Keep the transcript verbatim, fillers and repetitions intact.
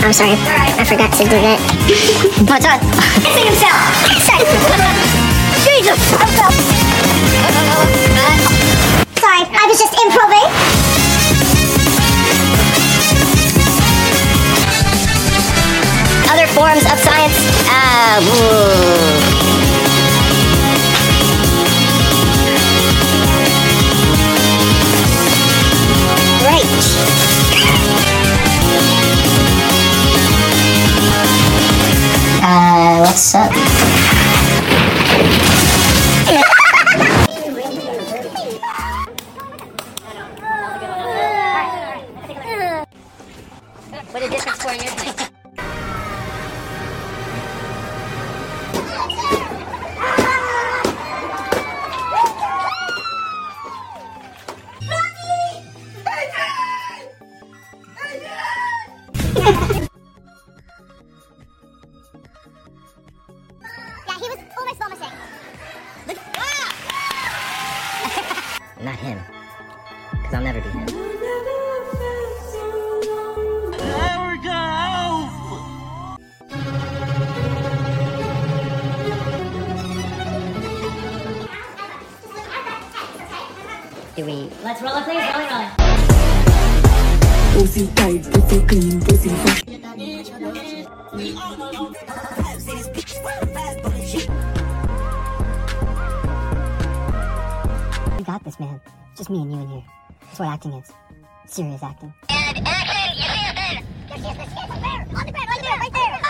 I'm sorry. I forgot to do that. What's on? Kissing himself. Jesus. Sorry, I was just improving. Other forms of science. Uh, Uh, what's up? What a difference for your thing. Yeah, he was almost vomiting. Look. Ah! Not him. Because I'll never be him. Never go! Do we... Let's roll it, please. Rolling, rolling. Pussy tight, pussy clean, pussy fresh. You got this, man. Just me and you in here. That's what acting is. Serious acting. And action! You see a bear! Yes, yes, yes, yes, a bear! On the ground, right there, right there!